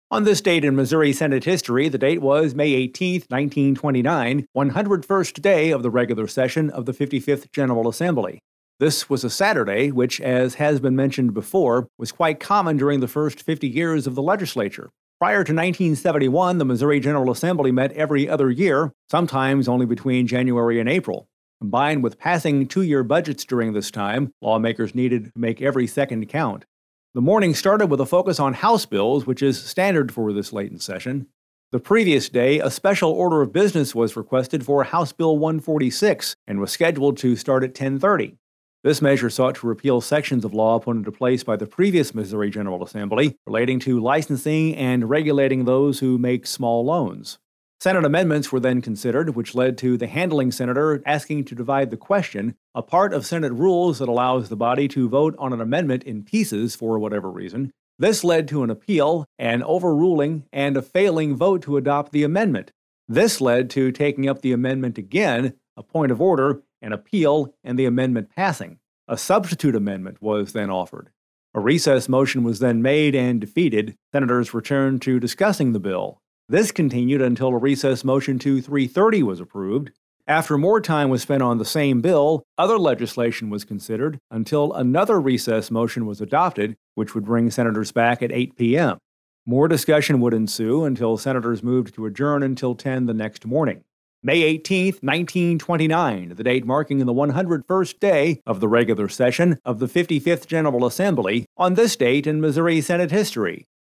On this date in Missouri Senate history, the date was May 18, 1929, 101st day of the regular session of the 55th General Assembly. This was a Saturday, which, as has been mentioned before, was quite common during the first 50 years of the legislature. Prior to 1971, the Missouri General Assembly met every other year, sometimes only between January and April. Combined with passing two-year budgets during this time, lawmakers needed to make every second count. The morning started with a focus on House bills, which is standard for this late in session. The previous day, a special order of business was requested for House Bill 146 and was scheduled to start at 10:30. This measure sought to repeal sections of law put into place by the previous Missouri General Assembly relating to licensing and regulating those who make small loans. Senate amendments were then considered, which led to the handling senator asking to divide the question, a part of Senate rules that allows the body to vote on an amendment in pieces for whatever reason. This led to an appeal, an overruling, and a failing vote to adopt the amendment. This led to taking up the amendment again, a point of order, an appeal, and the amendment passing. A substitute amendment was then offered. A recess motion was then made and defeated. Senators returned to discussing the bill. This continued until a recess motion to 3:30 was approved. After more time was spent on the same bill, other legislation was considered until another recess motion was adopted, which would bring senators back at 8 p.m. More discussion would ensue until senators moved to adjourn until 10 the next morning. May 18, 1929, the date marking the 101st day of the regular session of the 55th General Assembly. On this date in Missouri Senate history,